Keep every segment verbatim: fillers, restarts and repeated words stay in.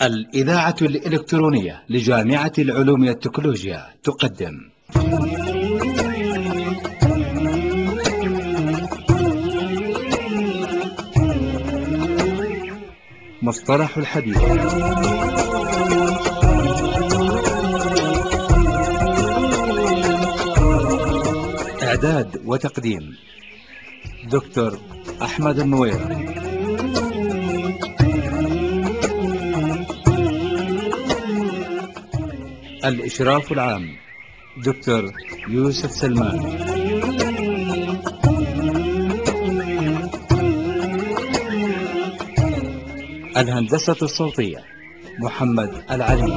الإذاعة الإلكترونية لجامعة العلوم والتكنولوجيا تقدم مصطلح الحديث. إعداد وتقديم دكتور أحمد النويرة. الإشراف العام دكتور يوسف سلمان. الهندسة الصوتية محمد العلي.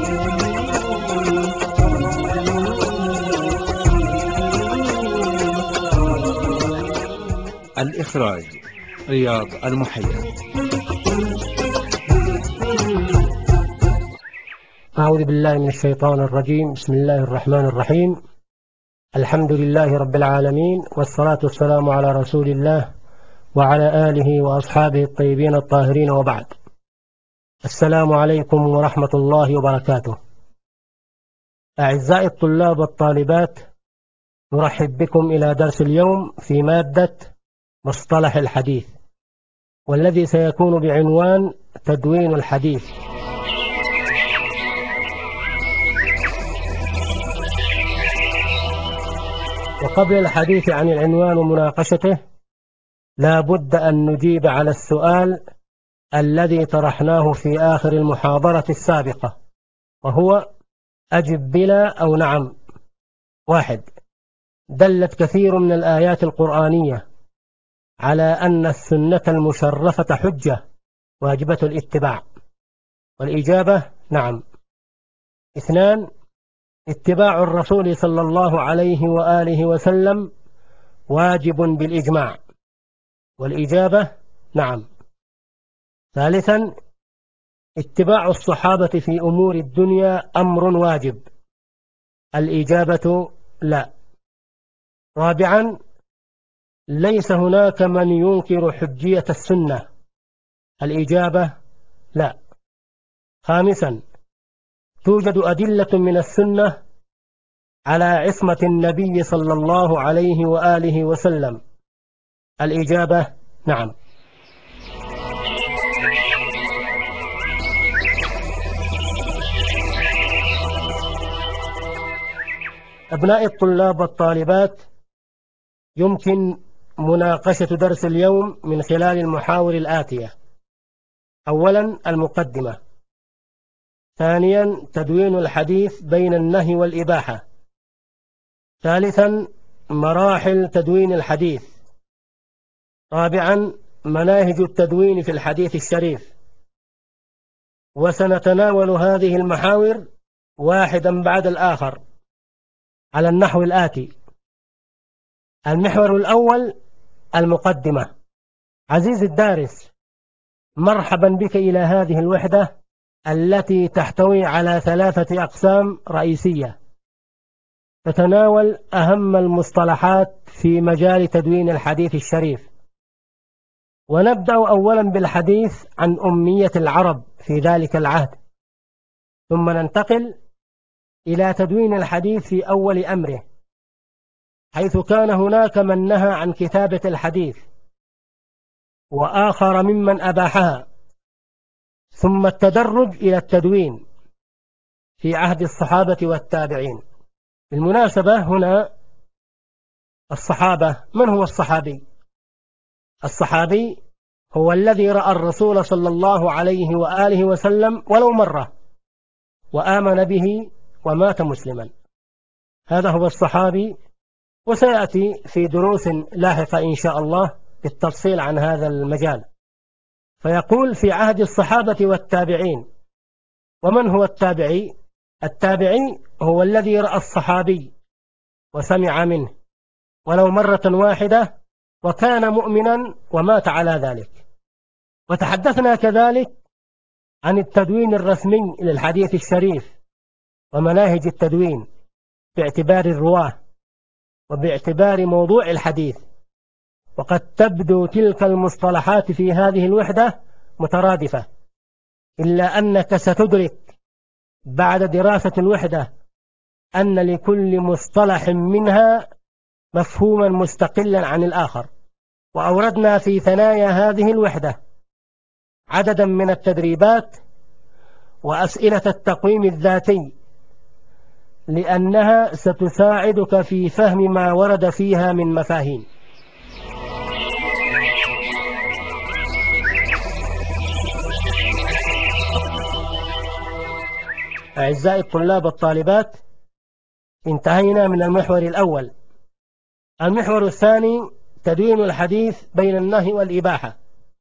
الإخراج رياض المحيط. أعوذ بالله من الشيطان الرجيم. بسم الله الرحمن الرحيم. الحمد لله رب العالمين، والصلاة والسلام على رسول الله وعلى آله وأصحابه الطيبين الطاهرين، وبعد. السلام عليكم ورحمة الله وبركاته. أعزائي الطلاب والطالبات، نرحب بكم إلى درس اليوم في مادة مصطلح الحديث، والذي سيكون بعنوان تدوين الحديث. وقبل الحديث عن العنوان ومناقشته، لا بد أن نجيب على السؤال الذي طرحناه في آخر المحاضرة السابقة، وهو أجب بلا أو نعم. واحد: دلت كثير من الآيات القرآنية على أن السنة المشرفة حجة واجبة الاتباع، والإجابة نعم. اثنان: اتباع الرسول صلى الله عليه وآله وسلم واجب بالإجماع، والإجابة نعم. ثالثا: اتباع الصحابة في أمور الدنيا أمر واجب، الإجابة لا. رابعا: ليس هناك من ينكر حجية السنة، الإجابة لا. خامسا: توجد أدلة من السنة على عصمة النبي صلى الله عليه وآله وسلم، الإجابة نعم. أبناء الطلاب والطالبات، يمكن مناقشة درس اليوم من خلال المحاور الآتية: أولا المقدمة، ثانيا تدوين الحديث بين النهي والإباحة، ثالثا مراحل تدوين الحديث، رابعا مناهج التدوين في الحديث الشريف. وسنتناول هذه المحاور واحدا بعد الآخر على النحو الآتي: المحور الأول المقدمة. عزيزي الدارس، مرحبا بك إلى هذه الوحدة التي تحتوي على ثلاثة أقسام رئيسية تتناول أهم المصطلحات في مجال تدوين الحديث الشريف. ونبدأ أولا بالحديث عن أمية العرب في ذلك العهد، ثم ننتقل إلى تدوين الحديث في أول أمره، حيث كان هناك من نهى عن كتابة الحديث وآخر ممن أباحها، ثم التدرج إلى التدوين في عهد الصحابة والتابعين. بالمناسبة هنا الصحابة، من هو الصحابي؟ الصحابي هو الذي رأى الرسول صلى الله عليه وآله وسلم ولو مرة وآمن به ومات مسلما، هذا هو الصحابي. وسيأتي في دروس لاحقة إن شاء الله بالتفصيل عن هذا المجال. فيقول في عهد الصحابة والتابعين. ومن هو التابعي؟ التابعي هو الذي رأى الصحابي وسمع منه ولو مرة واحدة وكان مؤمنا ومات على ذلك. وتحدثنا كذلك عن التدوين الرسمي للحديث الشريف ومناهج التدوين باعتبار الرواه وباعتبار موضوع الحديث، وقد تبدو تلك المصطلحات في هذه الوحدة مترادفة، إلا أنك ستدرك بعد دراسة الوحدة أن لكل مصطلح منها مفهوما مستقلا عن الآخر. وأوردنا في ثنايا هذه الوحدة عددا من التدريبات وأسئلة التقويم الذاتي لأنها ستساعدك في فهم ما ورد فيها من مفاهيم. أعزائي الطلاب والطالبات، انتهينا من المحور الأول. المحور الثاني تدوين الحديث بين النهي والإباحة.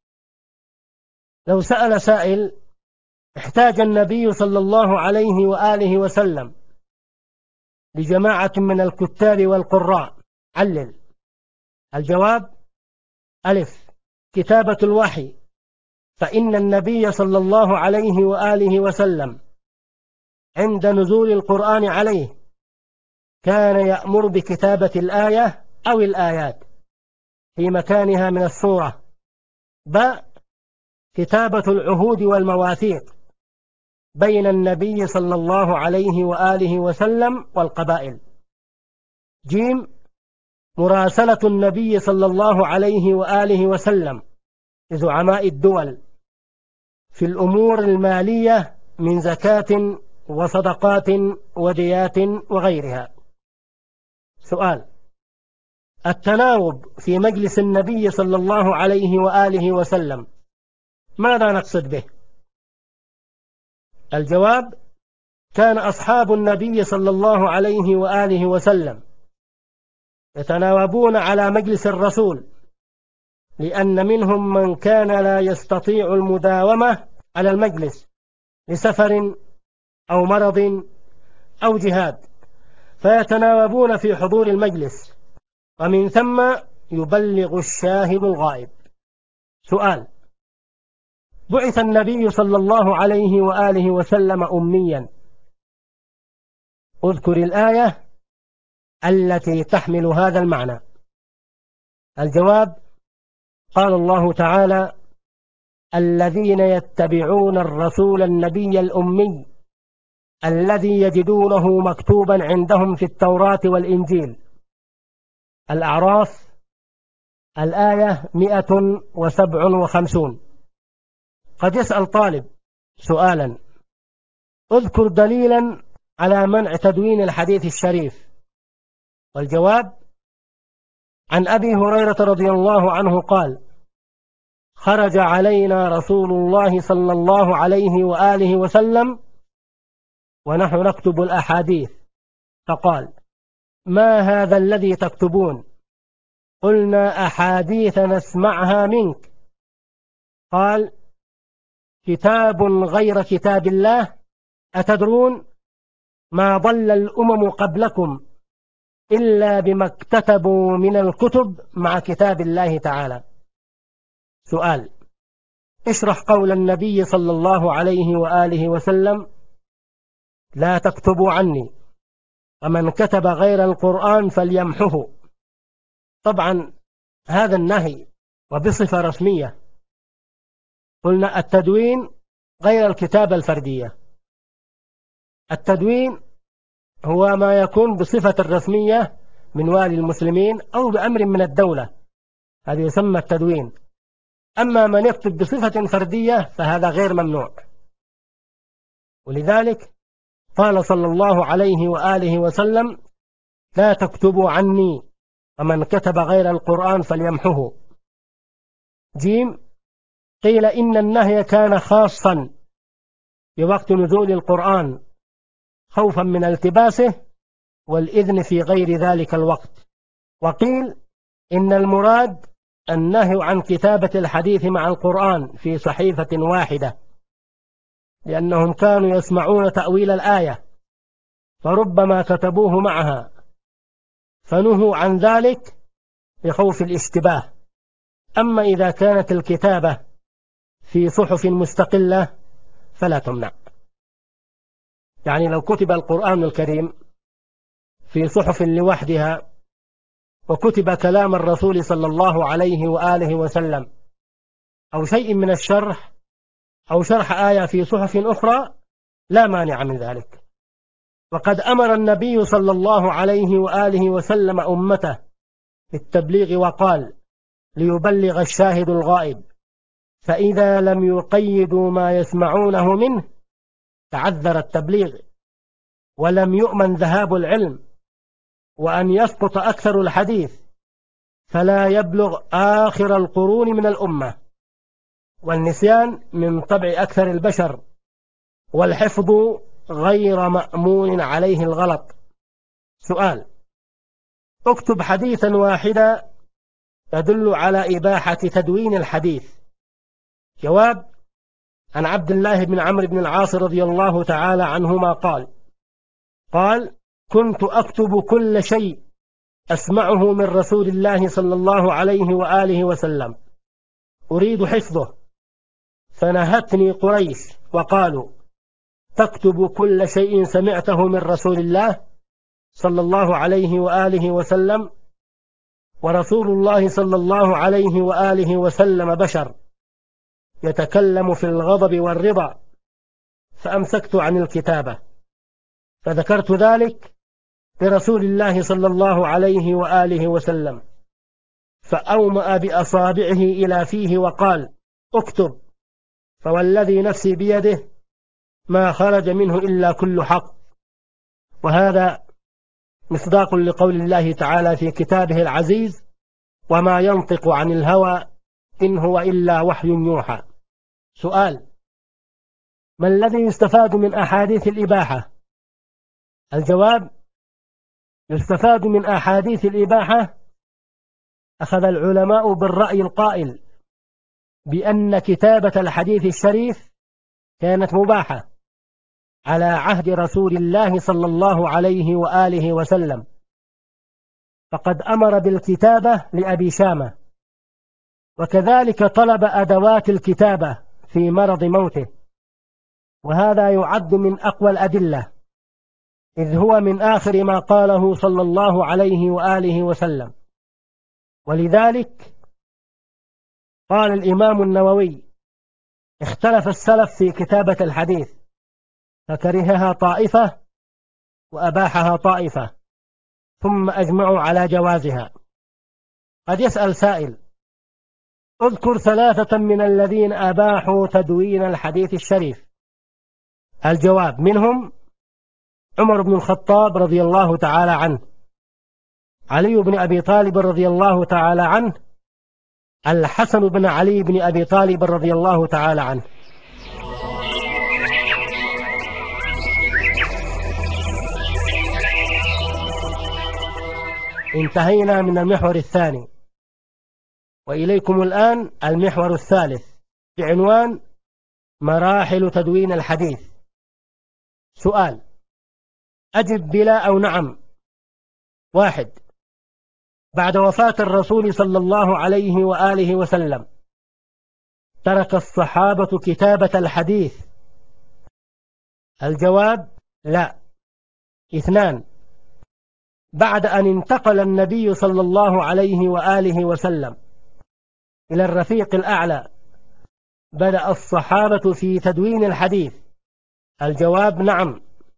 لو سأل سائل: احتاج النبي صلى الله عليه وآله وسلم لجماعة من الكتاب والقراء، علل. الجواب: ألف، كتابة الوحي، فإن النبي صلى الله عليه وآله وسلم عند نزول القرآن عليه كان يأمر بكتابة الآية أو الآيات في مكانها من السورة. ب، كتابة العهود والمواثيق بين النبي صلى الله عليه وآله وسلم والقبائل. ج، مراسلة النبي صلى الله عليه وآله وسلم لزعماء الدول في الأمور المالية من زكاة وصدقات وديات وغيرها. سؤال: التناوب في مجلس النبي صلى الله عليه وآله وسلم ماذا نقصد به؟ الجواب: كان أصحاب النبي صلى الله عليه وآله وسلم يتناوبون على مجلس الرسول، لأن منهم من كان لا يستطيع المداومة على المجلس لسفر أو مرض أو جهاد، فيتناوبون في حضور المجلس، ومن ثم يبلغ الشاهد الغائب. سؤال: بعث النبي صلى الله عليه وآله وسلم أميا، اذكر الآية التي تحمل هذا المعنى. الجواب: قال الله تعالى: الذين يتبعون الرسول النبي الأمي الذي يجدونه مكتوبا عندهم في التوراة والإنجيل. الأعراف، الآية مئة وسبع وخمسون. قد يسأل طالب سؤالا: اذكر دليلا على منع تدوين الحديث الشريف. والجواب: عن أبي هريرة رضي الله عنه قال: خرج علينا رسول الله صلى الله عليه وآله وسلم ونحن نكتب الأحاديث، فقال: ما هذا الذي تكتبون؟ قلنا: أحاديث نسمعها منك. قال: كتاب غير كتاب الله؟ أتدرون ما ضل الأمم قبلكم إلا بما اكتتبوا من الكتب مع كتاب الله تعالى. سؤال: اشرح قول النبي صلى الله عليه وآله وسلم: لا تكتبوا عني، ومن كتب غير القرآن فليمحه. طبعا هذا النهي وبصفة رسمية. قلنا التدوين غير الكتابة الفردية. التدوين هو ما يكون بصفة رسمية من والي المسلمين أو بأمر من الدولة، هذا يسمى التدوين. أما من يكتب بصفة فردية فهذا غير ممنوع. ولذلك قال صلى الله عليه وآله وسلم: لا تكتبوا عني، ومن كتب غير القرآن فليمحه. جيم، قيل إن النهي كان خاصا بوقت نزول القرآن خوفا من التباسه والإذن في غير ذلك الوقت. وقيل إن المراد النهي عن كتابة الحديث مع القرآن في صحيفة واحدة، لأنهم كانوا يسمعون تأويل الآية فربما كتبوه معها، فنهوا عن ذلك بخوف الاشتباه. أما إذا كانت الكتابة في صحف مستقلة فلا تمنع. يعني لو كتب القرآن الكريم في صحف لوحدها وكتب كلام الرسول صلى الله عليه وآله وسلم أو شيء من الشرح أو شرح آية في صحف أخرى لا مانع من ذلك. وقد أمر النبي صلى الله عليه وآله وسلم أمته بالتبليغ وقال: ليبلغ الشاهد الغائب، فإذا لم يقيدوا ما يسمعونه منه تعذر التبليغ ولم يؤمن ذهاب العلم، وأن يسقط أكثر الحديث فلا يبلغ آخر القرون من الأمة. والنسيان من طبع أكثر البشر، والحفظ غير مأمون عليه الغلط. سؤال: اكتب حديثا واحدا يدل على إباحة تدوين الحديث. جواب: عن عبد الله بن عمرو بن العاص رضي الله تعالى عنهما قال: قال: كنت أكتب كل شيء أسمعه من رسول الله صلى الله عليه وآله وسلم أريد حفظه، فنهتني قريش وقالوا: تكتب كل شيء سمعته من رسول الله صلى الله عليه وآله وسلم، ورسول الله صلى الله عليه وآله وسلم بشر يتكلم في الغضب والرضا، فأمسكت عن الكتابة. فذكرت ذلك لرسول الله صلى الله عليه وآله وسلم، فأومأ بأصابعه إلى فيه وقال: اكتب، فوالذي نفسي بيده ما خرج منه إلا كل حق. وهذا مصداق لقول الله تعالى في كتابه العزيز: وما ينطق عن الهوى إن هو إلا وحي يوحى. سؤال: ما الذي يستفاد من أحاديث الإباحة؟ الجواب: يستفاد من أحاديث الإباحة أخذ العلماء بالرأي القائل بأن كتابة الحديث الشريف كانت مباحة على عهد رسول الله صلى الله عليه وآله وسلم، فقد أمر بالكتابة لأبي شامة، وكذلك طلب أدوات الكتابة في مرض موته، وهذا يعد من أقوى الأدلة، إذ هو من آخر ما قاله صلى الله عليه وآله وسلم. ولذلك قال الإمام النووي: اختلف السلف في كتابة الحديث، فكرهها طائفة وأباحها طائفة، ثم أجمعوا على جوازها. قد يسأل سائل: اذكر ثلاثة من الذين أباحوا تدوين الحديث الشريف. الجواب: منهم عمر بن الخطاب رضي الله تعالى عنه، علي بن أبي طالب رضي الله تعالى عنه، الحسن بن علي بن أبي طالب رضي الله تعالى عنه. انتهينا من المحور الثاني، وإليكم الآن المحور الثالث بعنوان مراحل تدوين الحديث. سؤال: أجب بلا أو نعم. واحد: بعد وفاة الرسول صلى الله عليه وآله وسلم ترك الصحابة كتابة الحديث؟ الجواب: لا. اثنان: بعد أن انتقل النبي صلى الله عليه وآله وسلم إلى الرفيق الأعلى بدأ الصحابة في تدوين الحديث؟ الجواب: نعم.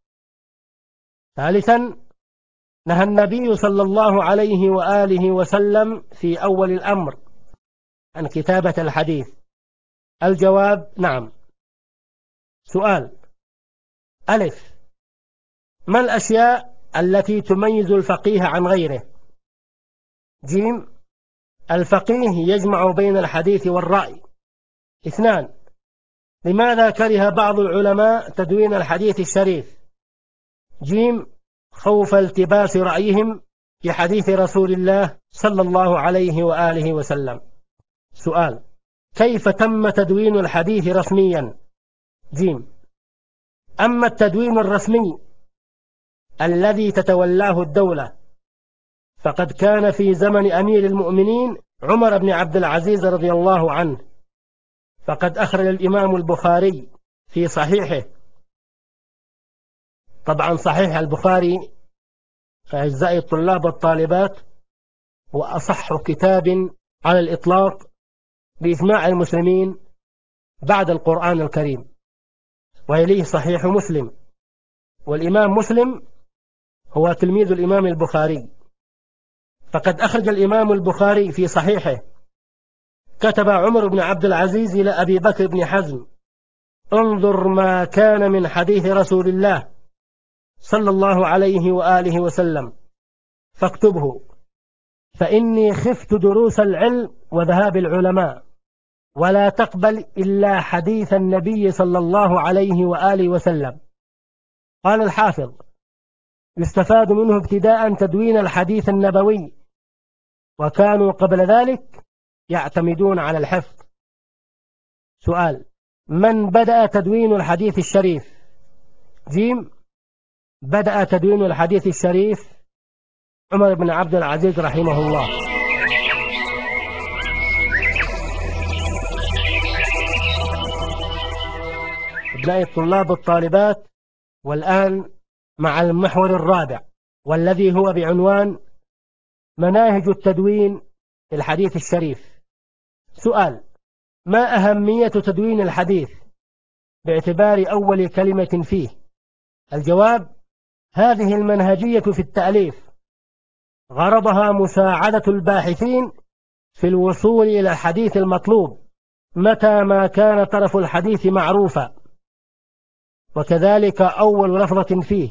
ثالثا: نهى النبي صلى الله عليه وآله وسلم في أول الأمر عن كتابة الحديث؟ الجواب: نعم. سؤال: ألف: ما الأشياء التي تميز الفقيه عن غيره؟ جيم: الفقيه يجمع بين الحديث والرأي. اثنان: لماذا كره بعض العلماء تدوين الحديث الشريف؟ جيم: خوف التباس رأيهم في حديث رسول الله صلى الله عليه وآله وسلم. سؤال: كيف تم تدوين الحديث رسميا؟ جيم: أما التدوين الرسمي الذي تتولاه الدولة فقد كان في زمن أمير المؤمنين عمر بن عبد العزيز رضي الله عنه، فقد أخرج الإمام البخاري في صحيحه، طبعا صحيح البخاري أعزائي الطلاب والطالبات هو أصح كتاب على الإطلاق بإجماع المسلمين بعد القرآن الكريم، ويليه صحيح مسلم. والإمام مسلم هو تلميذ الإمام البخاري، فقد أخرج الإمام البخاري في صحيحه: كتب عمر بن عبد العزيز إلى أبي بكر بن حزم: انظر ما كان من حديث رسول الله صلى الله عليه وآله وسلم فاكتبه، فإني خفت دروس العلم وذهاب العلماء، ولا تقبل إلا حديث النبي صلى الله عليه وآله وسلم. قال الحافظ: يستفاد منه ابتداء تدوين الحديث النبوي، وكانوا قبل ذلك يعتمدون على الحفظ. سؤال: من بدأ تدوين الحديث الشريف؟ جيم: بدأ تدوين الحديث الشريف عمر بن عبد العزيز رحمه الله. أبناء الطلاب والطالبات، والآن مع المحور الرابع، والذي هو بعنوان مناهج التدوين في الحديث الشريف. سؤال: ما أهمية تدوين الحديث باعتبار أول كلمة فيه؟ الجواب: هذه المنهجية في التأليف غرضها مساعدة الباحثين في الوصول إلى الحديث المطلوب متى ما كان طرف الحديث معروفا، وكذلك أول لفظة فيه.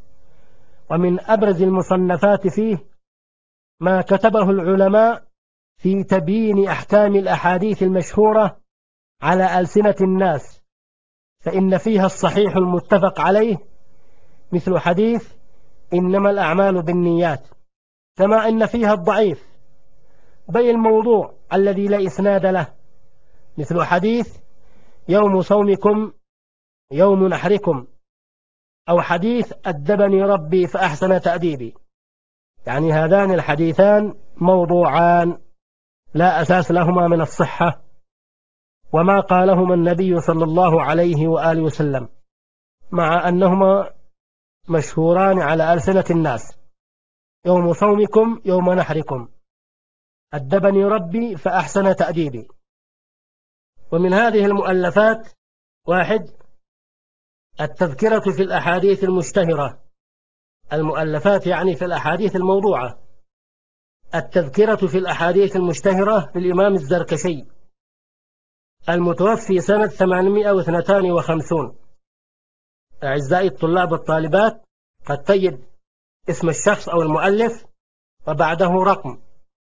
ومن أبرز المصنفات فيه ما كتبه العلماء في تبيين أحكام الأحاديث المشهورة على ألسنة الناس، فإن فيها الصحيح المتفق عليه مثل حديث إنما الأعمال بالنيات، كما إن فيها الضعيف بل الموضوع الذي لا إسناد له مثل حديث يوم صومكم يوم نحركم، أو حديث أدبني ربي فأحسن تأديبي. يعني هذان الحديثان موضوعان لا أساس لهما من الصحة، وما قالهما النبي صلى الله عليه وآله وسلم، مع أنهما مشهوران على ألسنة الناس: يوم صومكم يوم نحركم، أدبني ربي فأحسن تأديبي. ومن هذه المؤلفات: واحد، التذكرة في الأحاديث المشتهرة، المؤلفات يعني في الأحاديث الموضوعة. التذكرة في الأحاديث المشتهرة للإمام الزركشي، المتوفي سنة ثمانمائة واثنين وخمسين. أعزائي الطلاب والطالبات، قد تجد اسم الشخص أو المؤلف وبعده رقم،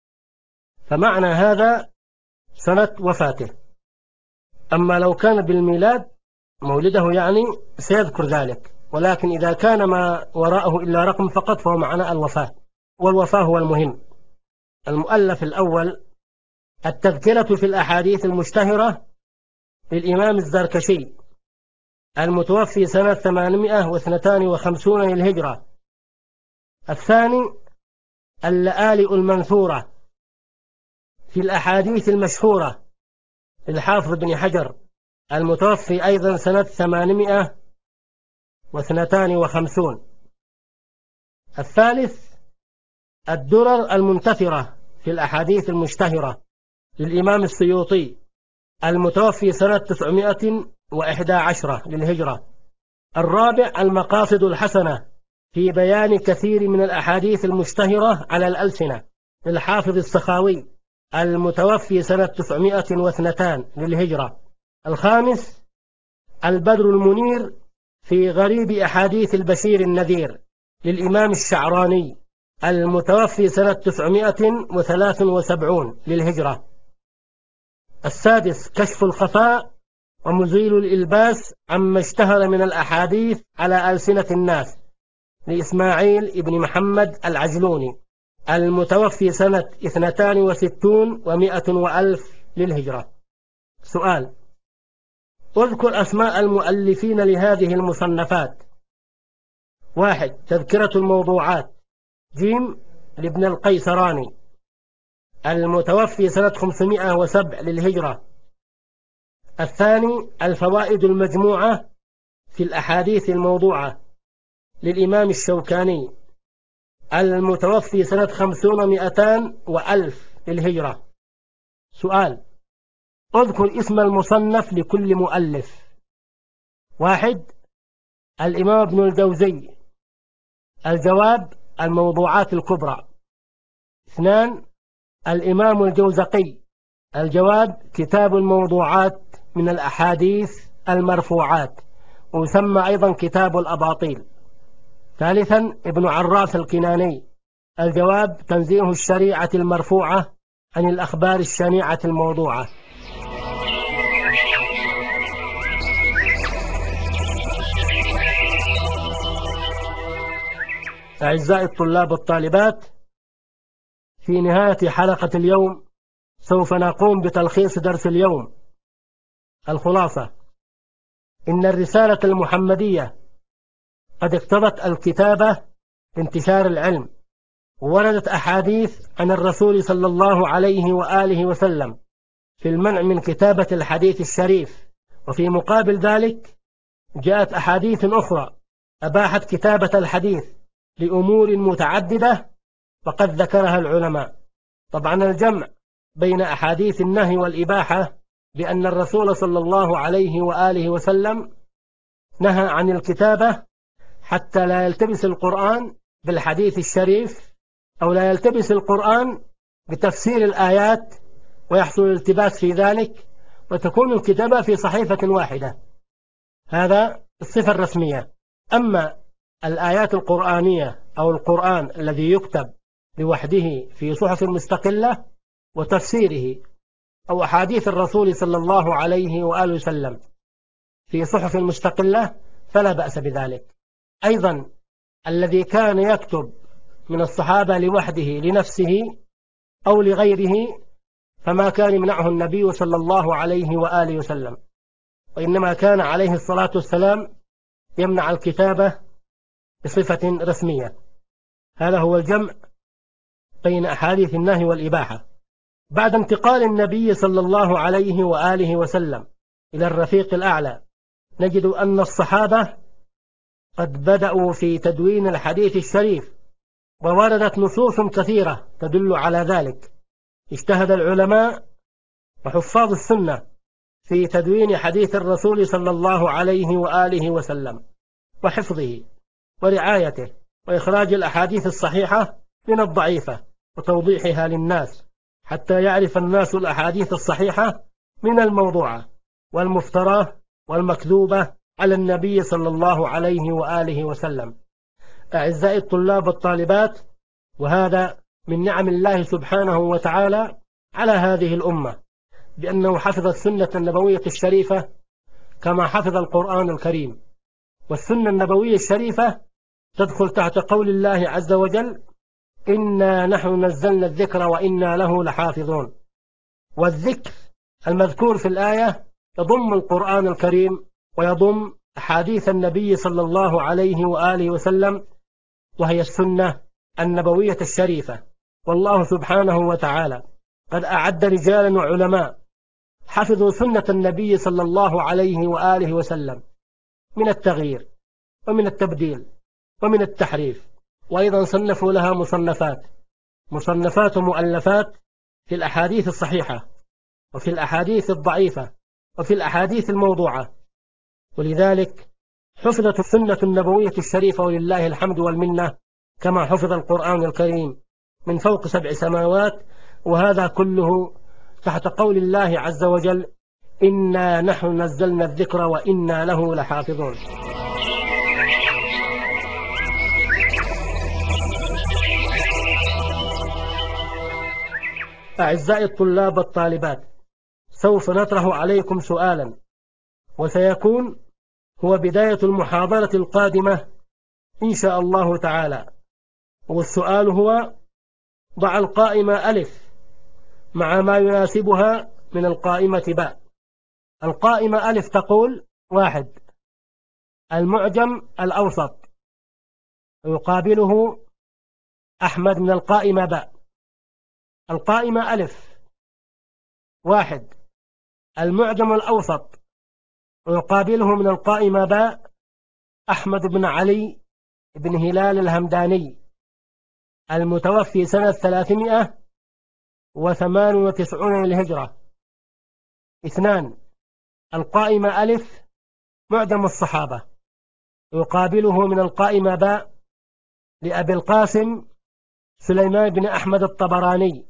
فمعنى هذا سنة وفاته. أما لو كان بالميلاد مولده يعني سيذكر ذلك، ولكن إذا كان ما وراءه إلا رقم فقط فهو معنى الوفاة، والوفاة هو المهم. المؤلف الأول: التذكرة في الأحاديث المشتهرة للإمام الزركشي، المتوفي سنة ثمانمائة واثنين وخمسين للهجرة. الثاني: اللآلئ المنثورة في الأحاديث المشهورة للحافظ بن حجر، المتوفي أيضا سنة ثمانمائة واثنين وخمسين. الثالث: الدرر المنتثرة في الأحاديث المشتهرة للإمام السيوطي، المتوفي سنة تسعمائة وإحدى عشرة للهجرة. الرابع: المقاصد الحسنة في بيان كثير من الأحاديث المشتهرة على الألسنة للحافظ السخاوي، المتوفي سنة تسعمائة واثنين للهجرة. الخامس: البدر المنير في غريب أحاديث البشير النذير للإمام الشعراني، المتوفي سنة تسعمائة وثلاث وسبعين للهجرة. السادس: كشف الخفاء ومزيل الإلباس عما اشتهر من الأحاديث على ألسنة الناس لإسماعيل ابن محمد العجلوني، المتوفي سنة اثنتان وستون ومائة وألف للهجرة. سؤال: اذكر أسماء المؤلفين لهذه المصنفات. واحد، تذكرة الموضوعات، جيم لابن القيسراني، المتوفي سنة خمسمائة وسبع للهجرة. الثاني: الفوائد المجموعة في الأحاديث الموضوعة للإمام الشوكاني، المتوفي سنة خمسون ومائتان وألف للهجرة. سؤال: اذكر اسم المصنف لكل مؤلف. واحد: الإمام ابن الجوزي. الجواب: الموضوعات الكبرى. اثنان: الإمام الجوزقي. الجواب: كتاب الموضوعات من الأحاديث المرفوعات، ويسمى أيضا كتاب الأباطيل. ثالثا: ابن عراف الكناني. الجواب: تنزيه الشريعة المرفوعة عن الأخبار الشنيعة الموضوعة. أعزائي الطلاب والطالبات، في نهاية حلقة اليوم سوف نقوم بتلخيص درس اليوم. الخلاصة: إن الرسالة المحمدية قد اقتضت الكتابة لانتشار العلم، ووردت أحاديث عن الرسول صلى الله عليه وآله وسلم في المنع من كتابة الحديث الشريف، وفي مقابل ذلك جاءت أحاديث أخرى أباحت كتابة الحديث لأمور متعددة وقد ذكرها العلماء. طبعا الجمع بين أحاديث النهي والإباحة بأن الرسول صلى الله عليه وآله وسلم نهى عن الكتابة حتى لا يلتبس القرآن بالحديث الشريف، أو لا يلتبس القرآن بتفسير الآيات ويحصل الالتباس في ذلك، وتكون الكتابة في صحيفة واحدة. هذا الصفة الرسمية. أما الآيات القرآنية أو القرآن الذي يكتب لوحده في صحف مستقلة وتفسيره، أو أحاديث الرسول صلى الله عليه وآله وسلم في صحف مستقلة، فلا بأس بذلك. أيضا الذي كان يكتب من الصحابة لوحده لنفسه أو لغيره فما كان يمنعه النبي صلى الله عليه وآله وسلم، وإنما كان عليه الصلاة والسلام يمنع الكتابة بصفة رسمية. هذا هو الجمع بين أحاديث النهي والإباحة. بعد انتقال النبي صلى الله عليه وآله وسلم إلى الرفيق الأعلى، نجد أن الصحابة قد بدأوا في تدوين الحديث الشريف، ووردت نصوص كثيرة تدل على ذلك. اجتهد العلماء وحفاظ السنة في تدوين حديث الرسول صلى الله عليه وآله وسلم وحفظه ورعايته، وإخراج الأحاديث الصحيحة من الضعيفة وتوضيحها للناس، حتى يعرف الناس الأحاديث الصحيحة من الموضوعة والمفتراه والمكذوبة على النبي صلى الله عليه وآله وسلم. أعزائي الطلاب والطالبات، وهذا من نعم الله سبحانه وتعالى على هذه الأمة، بأنه حفظ السنة النبوية الشريفة كما حفظ القرآن الكريم. والسنة النبوية الشريفة تدخل تحت قول الله عز وجل: إنا نحن نزلنا الذكر وإنا له لحافظون. والذكر المذكور في الآية يضم القرآن الكريم ويضم أحاديث النبي صلى الله عليه وآله وسلم، وهي السنة النبوية الشريفة. والله سبحانه وتعالى قد أعد رجالا وعلماء حفظوا سنة النبي صلى الله عليه وآله وسلم من التغيير ومن التبديل ومن التحريف، وأيضا صنفوا لها مصنفات مصنفات ومؤلفات في الأحاديث الصحيحة وفي الأحاديث الضعيفة وفي الأحاديث الموضوعة. ولذلك حفظت السنة النبوية الشريفة ولله الحمد والمنة كما حفظ القرآن الكريم من فوق سبع سماوات، وهذا كله تحت قول الله عز وجل: إنا نحن نزلنا الذكر وإنا له لحافظون. أعزائي الطلاب والطالبات، سوف نطرح عليكم سؤالا، وسيكون هو بداية المحاضرة القادمة إن شاء الله تعالى. والسؤال هو: ضع القائمة ألف مع ما يناسبها من القائمة باء. القائمة ألف تقول: واحد، المعجم الأوسط، يقابله أحمد من القائمة باء. القائمة ألف: واحد، المعجم الأوسط، ويقابله من القائمة باء أحمد بن علي بن هلال الهمداني، المتوفي سنة ثلاثمائة وثمان وتسعين للهجرة. اثنان. القائمة ألف معجم الصحابة، يقابله من القائمة باء لأبي القاسم سليمان بن أحمد الطبراني،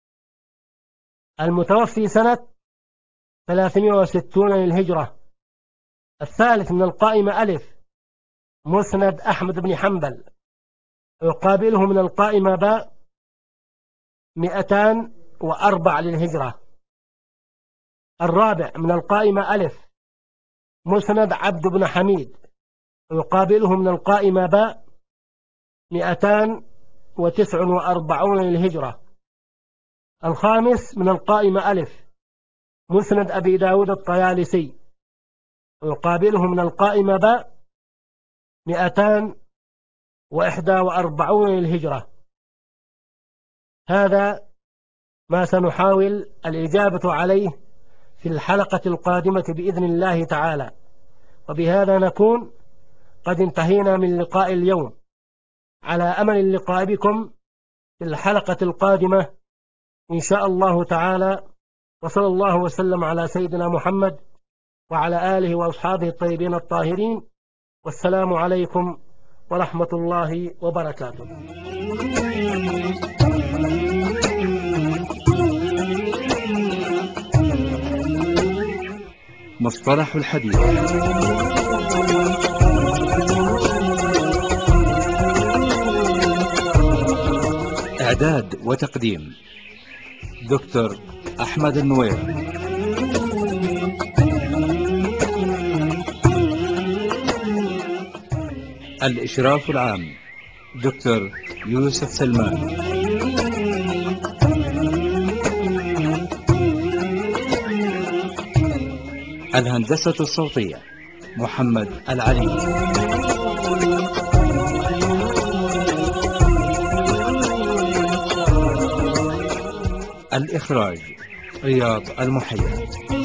المتوفي سنة ثلاثمائة وستين للهجرة. الثالث من القائمة ألف مسند أحمد بن حنبل، يقابله من القائمة باء مئتان وأربع للهجرة. الرابع من القائمة ألف مسند عبد بن حميد، يقابله من القائمة باء مئتان وتسع وأربعون للهجرة. الخامس من القائمة ألف مسند أبي داود الطيالسي، يقابله من القائمة باء مئتان وإحدى وأربعون للهجرة. هذا ما سنحاول الإجابة عليه في الحلقة القادمة بإذن الله تعالى، وبهذا نكون قد انتهينا من لقاء اليوم، على أمل اللقاء بكم في الحلقة القادمة إن شاء الله تعالى. وصلى الله وسلم على سيدنا محمد وعلى آله وأصحابه الطيبين الطاهرين، والسلام عليكم ورحمة الله وبركاته. مصطلح الحديث. إعداد وتقديم دكتور أحمد النوير. الإشراف العام دكتور يوسف سلمان. الهندسة الصوتية محمد العلي. الإخراج رياض المحيي.